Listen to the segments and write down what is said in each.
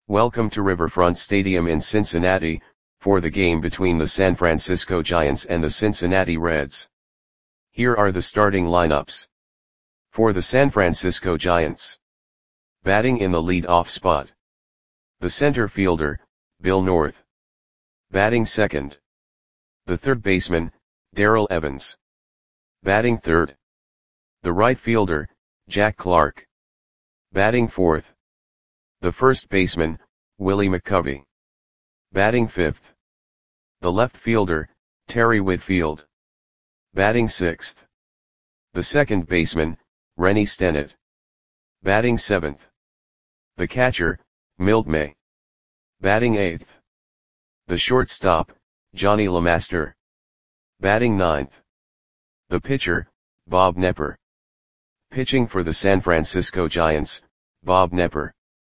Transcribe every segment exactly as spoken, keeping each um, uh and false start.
Welcome to Riverfront Stadium in Cincinnati, for the game between the San Francisco Giants and the Cincinnati Reds. Here are the starting lineups. For the San Francisco Giants. Batting in the lead-off spot. The center fielder, Bill North. Batting second. The third baseman, Darrell Evans. Batting third. The right fielder, Jack Clark. Batting fourth. The first baseman, Willie McCovey. Batting fifth. The left fielder, Terry Whitfield. Batting sixth. The second baseman, Rennie Stennett. Batting seventh. The catcher, Milt May. Batting eighth. The shortstop, Johnny LeMaster. Batting ninth. The pitcher, Bob Knepper. Pitching for the San Francisco Giants, Bob Knepper.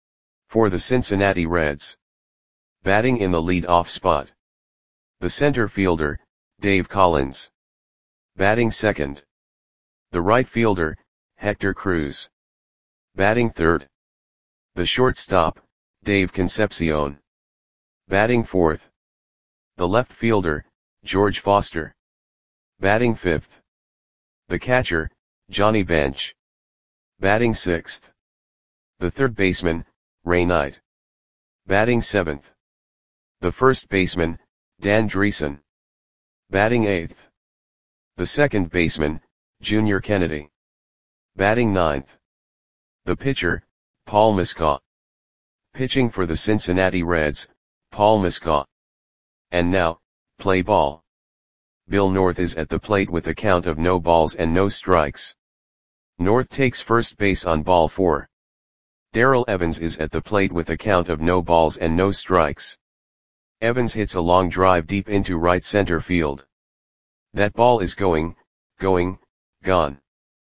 For the Cincinnati Reds. Batting in the lead-off spot. The center fielder, Dave Collins. Batting second. The right fielder, Hector Cruz. Batting third. The shortstop, Dave Concepcion. Batting fourth. The left fielder, George Foster. Batting fifth. The catcher, Johnny Bench. Batting sixth. The third baseman, Ray Knight. Batting seventh. The first baseman, Dan Dreesen. Batting eighth. The second baseman, Junior Kennedy. Batting ninth. The pitcher, Paul Muscat. Pitching for the Cincinnati Reds, Paul Muscat. And now, play ball. Bill North is at the plate with a count of no balls and no strikes. North takes first base on ball four. Darrell Evans is at the plate with a count of no balls and no strikes. Evans hits a long drive deep into right center field. That ball is going, going, gone.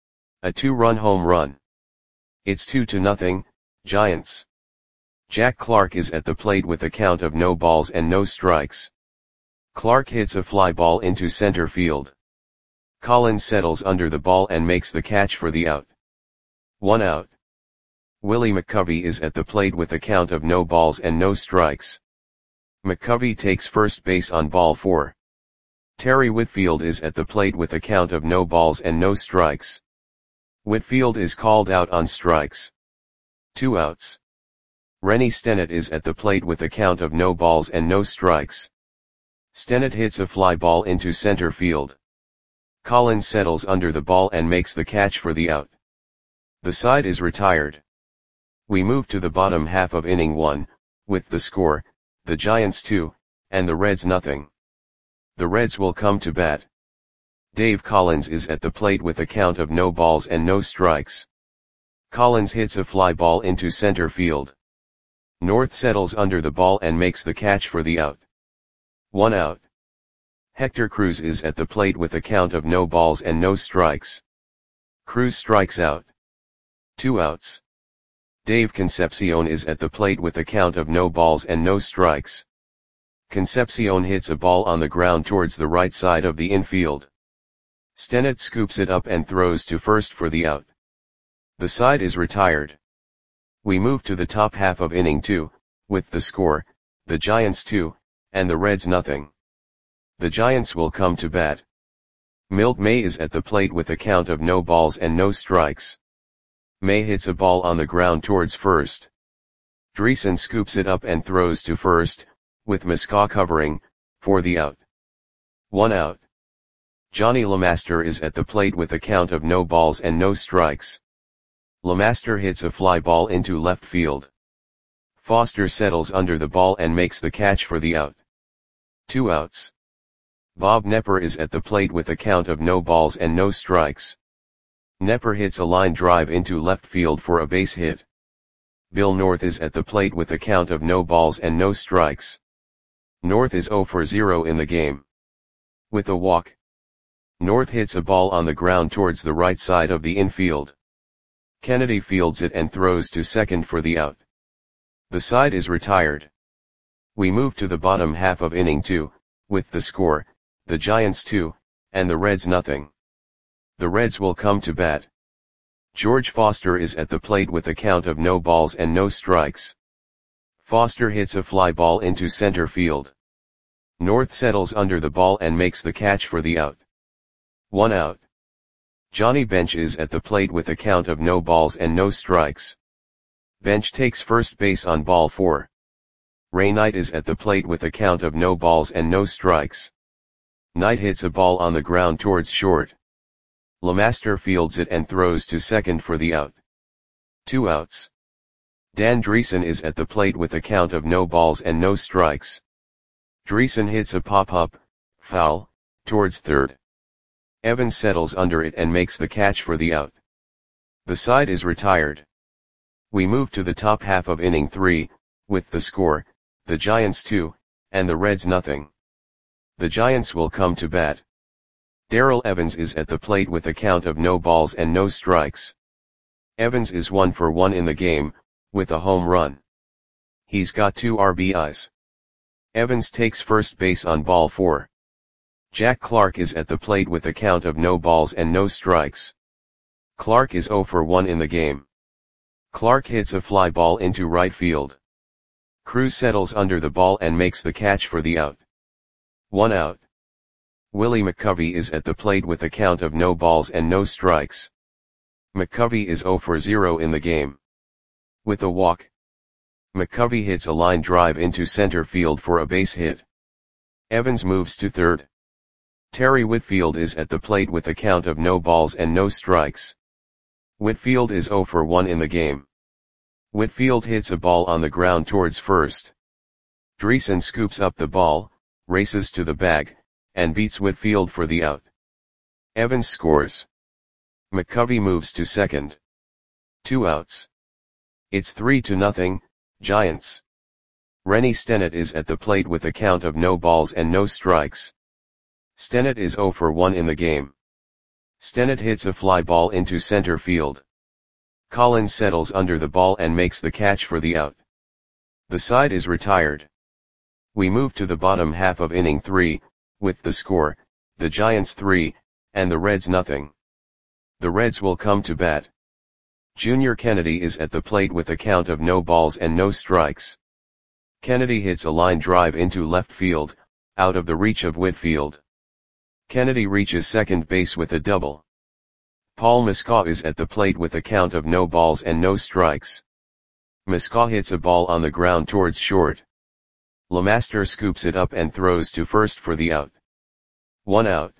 A two-run home run. It's two to nothing, Giants. Jack Clark is at the plate with a count of no balls and no strikes. Clark hits a fly ball into center field. Collins settles under the ball and makes the catch for the out. One out. Willie McCovey is at the plate with a count of no balls and no strikes. McCovey takes first base on ball four. Terry Whitfield is at the plate with a count of no balls and no strikes. Whitfield is called out on strikes. Two outs. Rennie Stennett is at the plate with a count of no balls and no strikes. Stennett hits a fly ball into center field. Collins settles under the ball and makes the catch for the out. The side is retired. We move to the bottom half of inning one, with the score, the Giants two, and the Reds nothing. The Reds will come to bat. Dave Collins is at the plate with a count of no balls and no strikes. Collins hits a fly ball into center field. North settles under the ball and makes the catch for the out. One out. Hector Cruz is at the plate with a count of no balls and no strikes. Cruz strikes out. Two outs. Dave Concepcion is at the plate with a count of no balls and no strikes. Concepcion hits a ball on the ground towards the right side of the infield. Stennett scoops it up and throws to first for the out. The side is retired. We move to the top half of inning two, with the score, the Giants two, and the Reds nothing. The Giants will come to bat. Milt May is at the plate with a count of no balls and no strikes. May hits a ball on the ground towards first. Dreesen scoops it up and throws to first, with Muscat covering, for the out. One out. Johnny LeMaster is at the plate with a count of no balls and no strikes. LeMaster hits a fly ball into left field. Foster settles under the ball and makes the catch for the out. Two outs. Bob Knepper is at the plate with a count of no balls and no strikes. Knepper hits a line drive into left field for a base hit. Bill North is at the plate with a count of no balls and no strikes. North is zero for zero in the game. With a walk. North hits a ball on the ground towards the right side of the infield. Kennedy fields it and throws to second for the out. The side is retired. We move to the bottom half of inning two, with the score, the Giants two, and the Reds nothing. The Reds will come to bat. George Foster is at the plate with a count of no balls and no strikes. Foster hits a fly ball into center field. North settles under the ball and makes the catch for the out. One out. Johnny Bench is at the plate with a count of no balls and no strikes. Bench takes first base on ball four. Ray Knight is at the plate with a count of no balls and no strikes. Knight hits a ball on the ground towards short. LeMaster fields it and throws to second for the out. Two outs. Dan Dreesen is at the plate with a count of no balls and no strikes. Dreesen hits a pop-up, foul, towards third. Evans settles under it and makes the catch for the out. The side is retired. We move to the top half of inning three, with the score, the Giants two, and the Reds nothing. The Giants will come to bat. Darrell Evans is at the plate with a count of no balls and no strikes. Evans is one for one in the game, with a home run. He's got two R B Is. Evans takes first base on ball four. Jack Clark is at the plate with a count of no balls and no strikes. Clark is zero for one in the game. Clark hits a fly ball into right field. Cruz settles under the ball and makes the catch for the out. One out. Willie McCovey is at the plate with a count of no balls and no strikes. McCovey is zero for zero in the game. With a walk, McCovey hits a line drive into center field for a base hit. Evans moves to third. Terry Whitfield is at the plate with a count of no balls and no strikes. Whitfield is zero for one in the game. Whitfield hits a ball on the ground towards first. Dreesen scoops up the ball, races to the bag, and beats Whitfield for the out. Evans scores. McCovey moves to second. Two outs. It's three to nothing, Giants. Rennie Stennett is at the plate with a count of no balls and no strikes. Stennett is zero for one in the game. Stennett hits a fly ball into center field. Collins settles under the ball and makes the catch for the out. The side is retired. We move to the bottom half of inning three, with the score, the Giants three, and the Reds nothing. The Reds will come to bat. Junior Kennedy is at the plate with a count of no balls and no strikes. Kennedy hits a line drive into left field, out of the reach of Whitfield. Kennedy reaches second base with a double. Paul Muscat is at the plate with a count of no balls and no strikes. Muscat hits a ball on the ground towards short. LeMaster scoops it up and throws to first for the out. One out.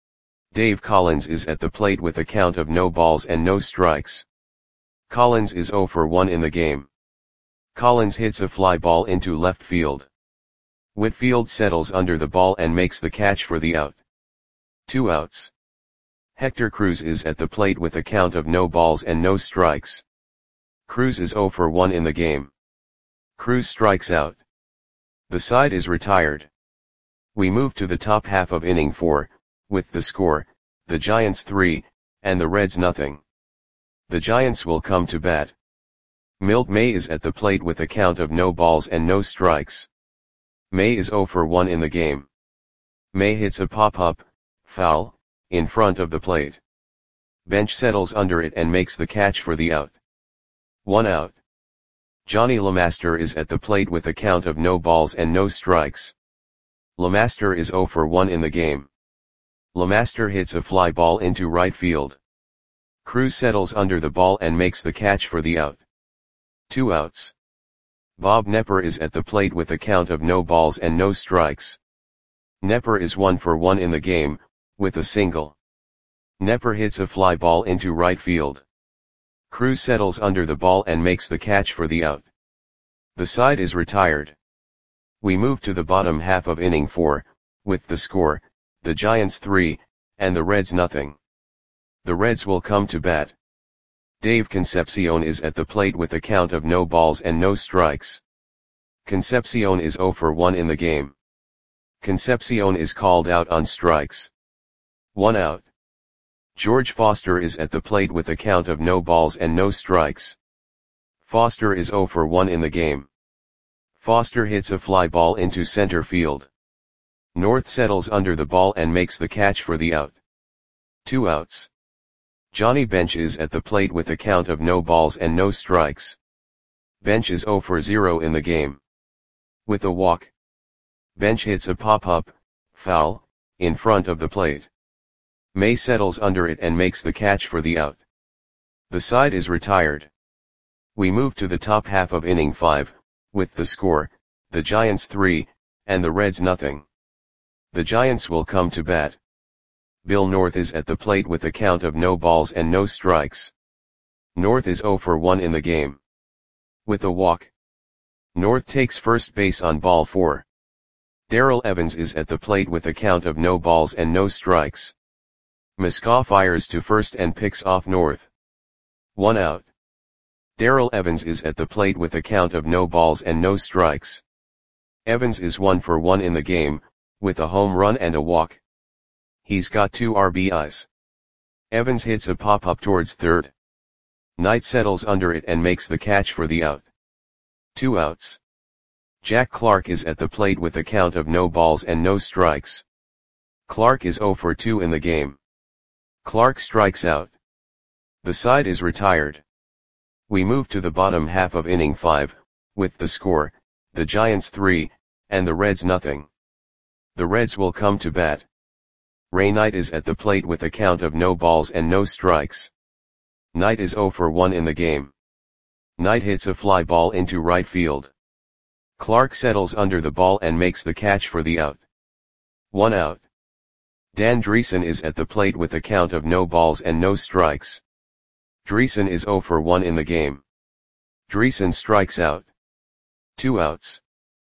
Dave Collins is at the plate with a count of no balls and no strikes. Collins is zero for one in the game. Collins hits a fly ball into left field. Whitfield settles under the ball and makes the catch for the out. Two outs. Hector Cruz is at the plate with a count of no balls and no strikes. Cruz is zero for one in the game. Cruz strikes out. The side is retired. We move to the top half of inning four, with the score, the Giants three, and the Reds nothing. The Giants will come to bat. Milt May is at the plate with a count of no balls and no strikes. May is zero for one in the game. May hits a pop-up, foul, in front of the plate. Bench settles under it and makes the catch for the out. One out. Johnny LeMaster is at the plate with a count of no balls and no strikes. LeMaster is zero for one in the game. LeMaster hits a fly ball into right field. Cruz settles under the ball and makes the catch for the out. Two outs. Bob Knepper is at the plate with a count of no balls and no strikes. Knepper is one for one in the game, with a single. Knepper hits a fly ball into right field. Cruz settles under the ball and makes the catch for the out. The side is retired. We move to the bottom half of inning four, with the score, the Giants three, and the Reds nothing. The Reds will come to bat. Dave Concepcion is at the plate with a count of no balls and no strikes. Concepcion is zero for one in the game. Concepcion is called out on strikes. One out. George Foster is at the plate with a count of no balls and no strikes. Foster is zero for one in the game. Foster hits a fly ball into center field. North settles under the ball and makes the catch for the out. Two outs. Johnny Bench is at the plate with a count of no balls and no strikes. Bench is zero for zero in the game. With a walk. Bench hits a pop-up, foul, in front of the plate. May settles under it and makes the catch for the out. The side is retired. We move to the top half of inning five, with the score, the Giants three, and the Reds nothing. The Giants will come to bat. Bill North is at the plate with a count of no balls and no strikes. North is oh for one in the game. With a walk. North takes first base on ball four. Darrell Evans is at the plate with a count of no balls and no strikes. Miska fires to first and picks off North. One out. Darrell Evans is at the plate with a count of no balls and no strikes. Evans is one for one in the game, with a home run and a walk. He's got two R B Is. Evans hits a pop-up towards third. Knight settles under it and makes the catch for the out. Two outs. Jack Clark is at the plate with a count of no balls and no strikes. Clark is oh for two in the game. Clark strikes out. The side is retired. We move to the bottom half of inning five, with the score, the Giants three, and the Reds nothing. The Reds will come to bat. Ray Knight is at the plate with a count of no balls and no strikes. Knight is oh for one in the game. Knight hits a fly ball into right field. Clark settles under the ball and makes the catch for the out. One out. Dan Dreesen is at the plate with a count of no balls and no strikes. Dreesen is oh for one in the game. Dreesen strikes out. Two outs.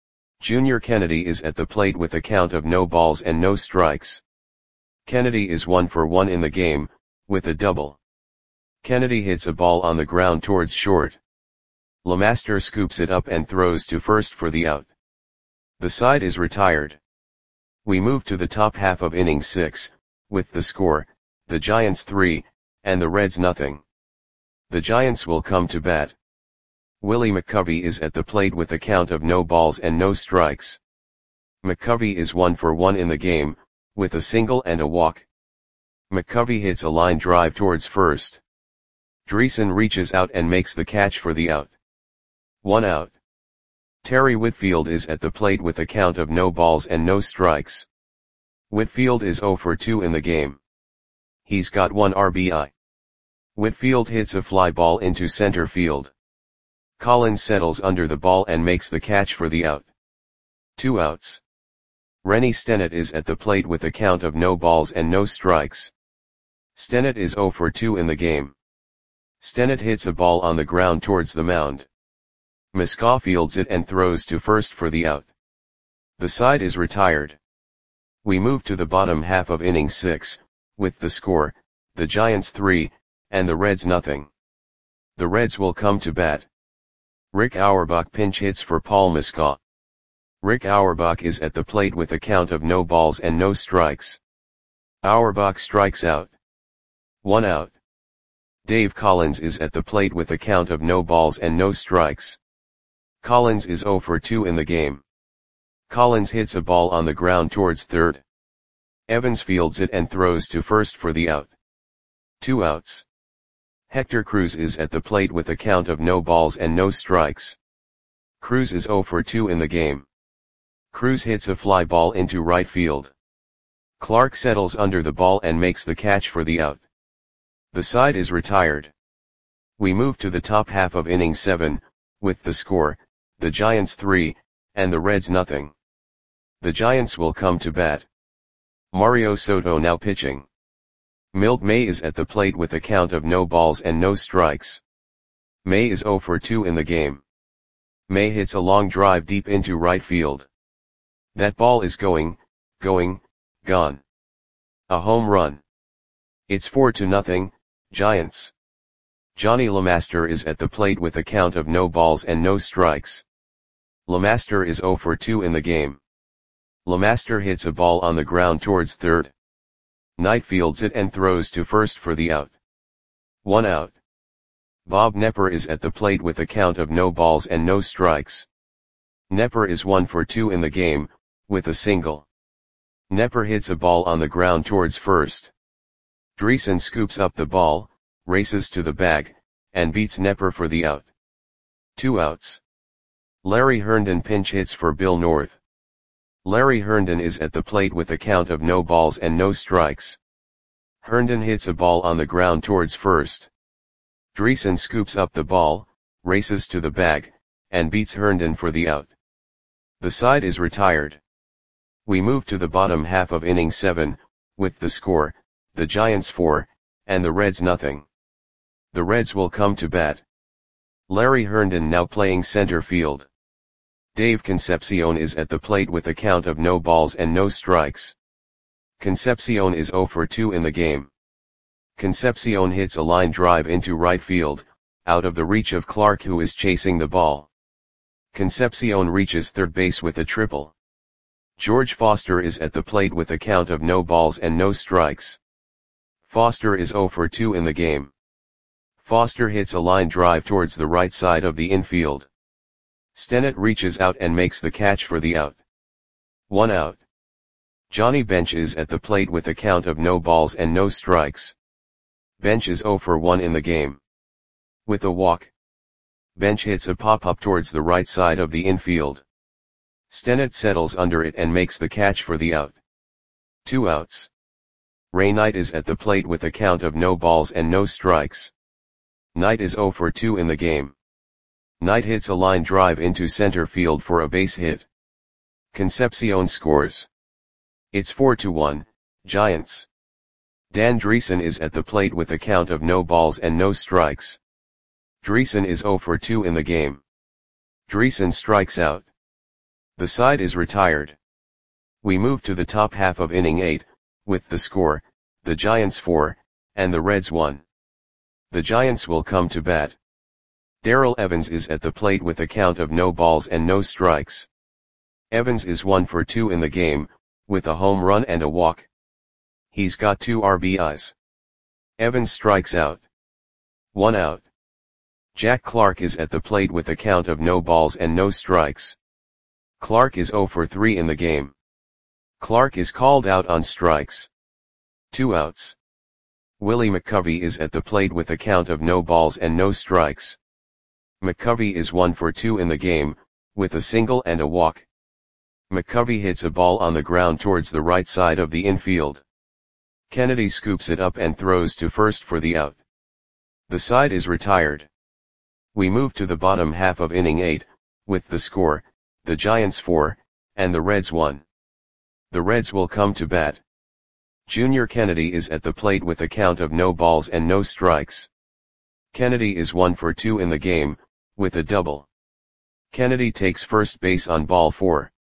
Junior Kennedy is at the plate with a count of no balls and no strikes. Kennedy is one for one in the game, with a double. Kennedy hits a ball on the ground towards short. LeMaster scoops it up and throws to first for the out. The side is retired. We move to the top half of inning six, with the score, the Giants three, and the Reds nothing. The Giants will come to bat. Willie McCovey is at the plate with a count of no balls and no strikes. McCovey is one for one in the game, with a single and a walk. McCovey hits a line drive towards first. Dreesen reaches out and makes the catch for the out. One out. Terry Whitfield is at the plate with a count of no balls and no strikes. Whitfield is oh for two in the game. He's got one R B I. Whitfield hits a fly ball into center field. Collins settles under the ball and makes the catch for the out. Two outs. Rennie Stennett is at the plate with a count of no balls and no strikes. Stennett is oh for two in the game. Stennett hits a ball on the ground towards the mound. Miska fields it and throws to first for the out. The side is retired. We move to the bottom half of inning six, with the score, the Giants three, and the Reds nothing. The Reds will come to bat. Rick Auerbach pinch hits for Paul Miska. Rick Auerbach is at the plate with a count of no balls and no strikes. Auerbach strikes out. One out. Dave Collins is at the plate with a count of no balls and no strikes. Collins is oh for two in the game. Collins hits a ball on the ground towards third. Evans fields it and throws to first for the out. Two outs. Hector Cruz is at the plate with a count of no balls and no strikes. Cruz is oh for two in the game. Cruz hits a fly ball into right field. Clark settles under the ball and makes the catch for the out. The side is retired. We move to the top half of inning seven, with the score, the Giants three, and the Reds nothing. The Giants will come to bat. Mario Soto now pitching. Milt May is at the plate with a count of no balls and no strikes. May is oh for two in the game. May hits a long drive deep into right field. That ball is going, going, gone. A home run. It's four to nothing, Giants. Johnny LeMaster is at the plate with a count of no balls and no strikes. LeMaster is oh for two in the game. LeMaster hits a ball on the ground towards third. Knight fields it and throws to first for the out. One out. Bob Knepper is at the plate with a count of no balls and no strikes. Knepper is one for two in the game, with a single. Knepper hits a ball on the ground towards first. Dreesen scoops up the ball, races to the bag, and beats Knepper for the out. Two outs. Larry Herndon pinch hits for Bill North. Larry Herndon is at the plate with a count of no balls and no strikes. Herndon hits a ball on the ground towards first. Dreesen scoops up the ball, races to the bag, and beats Herndon for the out. The side is retired. We move to the bottom half of inning seven, with the score, the Giants four, and the Reds nothing. The Reds will come to bat. Larry Herndon now playing center field. Dave Concepcion is at the plate with a count of no balls and no strikes. Concepcion is zero for two in the game. Concepcion hits a line drive into right field, out of the reach of Clark, who is chasing the ball. Concepcion reaches third base with a triple. George Foster is at the plate with a count of no balls and no strikes. Foster is zero for two in the game. Foster hits a line drive towards the right side of the infield. Stennett reaches out and makes the catch for the out. One out. Johnny Bench is at the plate with a count of no balls and no strikes. Bench is zero for one in the game. With a walk, Bench hits a pop-up towards the right side of the infield. Stennett settles under it and makes the catch for the out. Two outs. Ray Knight is at the plate with a count of no balls and no strikes. Knight is zero for two in the game. Knight hits a line drive into center field for a base hit. Concepcion scores. It's four to one, Giants. Dan Dreesen is at the plate with a count of no balls and no strikes. Dreesen is zero for two in the game. Dreesen strikes out. The side is retired. We move to the top half of inning eight, with the score, the Giants four, and the Reds one. The Giants will come to bat. Darrell Evans is at the plate with a count of no balls and no strikes. Evans is one for two in the game, with a home run and a walk. He's got two R B Is. Evans strikes out. One out. Jack Clark is at the plate with a count of no balls and no strikes. Clark is zero for three in the game. Clark is called out on strikes. Two outs. Willie McCovey is at the plate with a count of no balls and no strikes. McCovey is one for two in the game, with a single and a walk. McCovey hits a ball on the ground towards the right side of the infield. Kennedy scoops it up and throws to first for the out. The side is retired. We move to the bottom half of inning eight, with the score, the Giants four, and the Reds one. The Reds will come to bat. Junior Kennedy is at the plate with a count of no balls and no strikes. Kennedy is one for two in the game, with a double. Kennedy takes first base on ball four.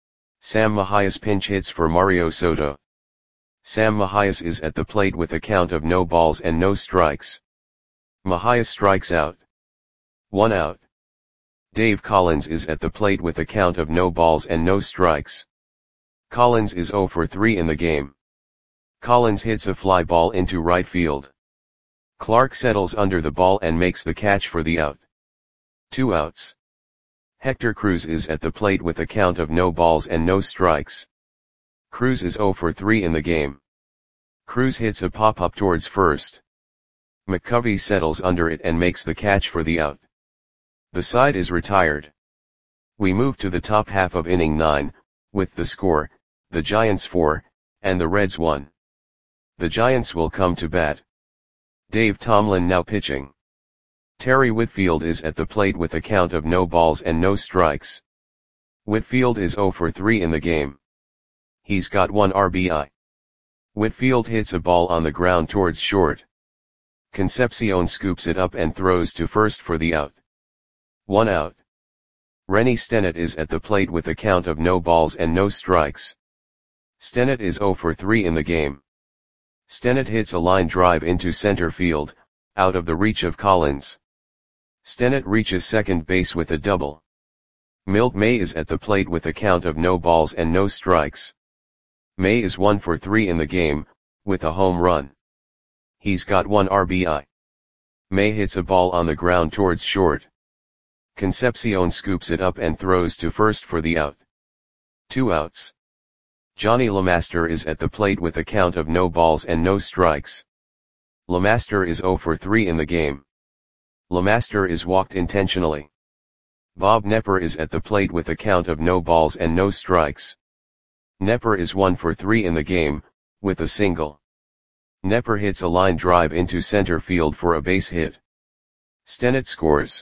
Sam Mahias pinch hits for Mario Soto. Sam Mahias is at the plate with a count of no balls and no strikes. Mahias strikes out. One out. Dave Collins is at the plate with a count of no balls and no strikes. Collins is zero for three in the game. Collins hits a fly ball into right field. Clark settles under the ball and makes the catch for the out. Two outs. Hector Cruz is at the plate with a count of no balls and no strikes. Cruz is zero for three in the game. Cruz hits a pop-up towards first. McCovey settles under it and makes the catch for the out. The side is retired. We move to the top half of inning nine, with the score, the Giants four, and the Reds one. The Giants will come to bat. Dave Tomlin now pitching. Terry Whitfield is at the plate with a count of no balls and no strikes. Whitfield is zero for three in the game. He's got one R B I. Whitfield hits a ball on the ground towards short. Concepcion scoops it up and throws to first for the out. One out. Rennie Stennett is at the plate with a count of no balls and no strikes. Stennett is zero for three in the game. Stennett hits a line drive into center field, out of the reach of Collins. Stennett reaches second base with a double. Milt May is at the plate with a count of no balls and no strikes. May is one for three in the game, with a home run. He's got one R B I. May hits a ball on the ground towards short. Concepcion scoops it up and throws to first for the out. Two outs. Johnny LeMaster is at the plate with a count of no balls and no strikes. LeMaster is zero for three in the game. LeMaster is walked intentionally. Bob Knepper is at the plate with a count of no balls and no strikes. Knepper is one for three in the game, with a single. Knepper hits a line drive into center field for a base hit. Stennett scores.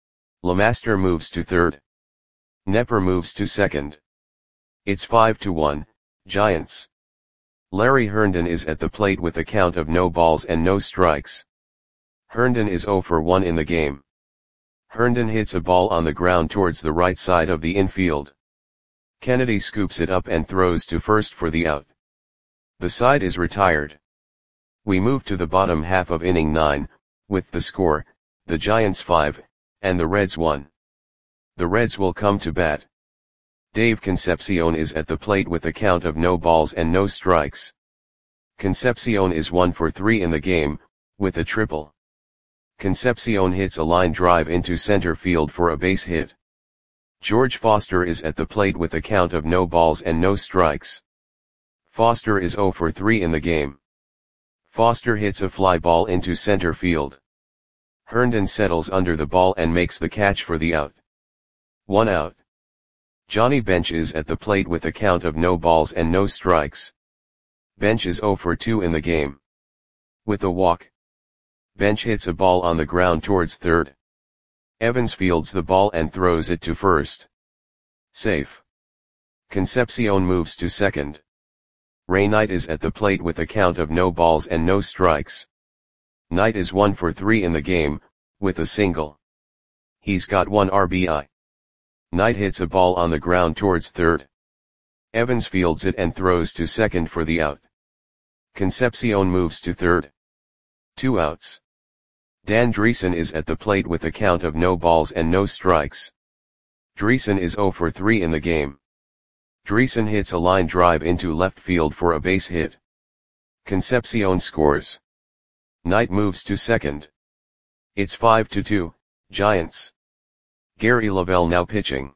Lemaster moves to third. Knepper moves to second. It's five to one, Giants. Larry Herndon is at the plate with a count of no balls and no strikes. Herndon is zero for one in the game. Herndon hits a ball on the ground towards the right side of the infield. Kennedy scoops it up and throws to first for the out. The side is retired. We move to the bottom half of inning nine, with the score, the Giants five, and the Reds one. The Reds will come to bat. Dave Concepcion is at the plate with a count of no balls and no strikes. Concepcion is one for three in the game, with a triple. Concepcion hits a line drive into center field for a base hit. George Foster is at the plate with a count of no balls and no strikes. Foster is zero for three in the game. Foster hits a fly ball into center field. Herndon settles under the ball and makes the catch for the out. One out. Johnny Bench is at the plate with a count of no balls and no strikes. Bench is zero for two in the game. With a walk. Bench hits a ball on the ground towards third. Evans fields the ball and throws it to first. Safe. Concepcion moves to second. Ray Knight is at the plate with a count of no balls and no strikes. Knight is one for three in the game, with a single. He's got one R B I. Knight hits a ball on the ground towards third. Evans fields it and throws to second for the out. Concepcion moves to third. Two outs. Dan Dreesen is at the plate with a count of no balls and no strikes. Dreesen is zero for three in the game. Dreesen hits a line drive into left field for a base hit. Concepcion scores. Knight moves to second. It's five to two, Giants. Gary Lavelle now pitching.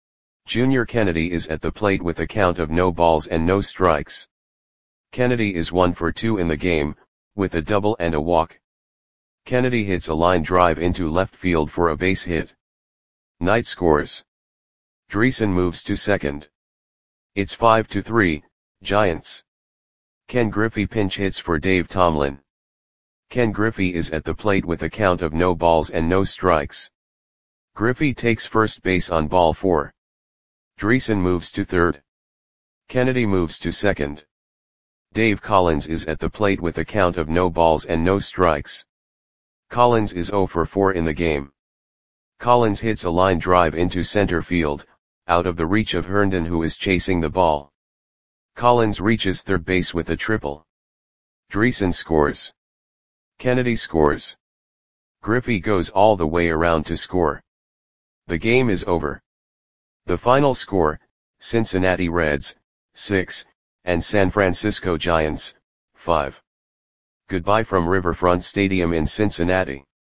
Junior Kennedy is at the plate with a count of no balls and no strikes. Kennedy is one for two in the game, with a double and a walk. Kennedy hits a line drive into left field for a base hit. Knight scores. Dreesen moves to second. It's five to three, Giants. Ken Griffey pinch hits for Dave Tomlin. Ken Griffey is at the plate with a count of no balls and no strikes. Griffey takes first base on ball four. Dreesen moves to third. Kennedy moves to second. Dave Collins is at the plate with a count of no balls and no strikes. Collins is zero for four in the game. Collins hits a line drive into center field, out of the reach of Herndon who is chasing the ball. Collins reaches third base with a triple. Dreesen scores. Kennedy scores. Griffey goes all the way around to score. The game is over. The final score, Cincinnati Reds, six, and San Francisco Giants, five. Goodbye from Riverfront Stadium in Cincinnati.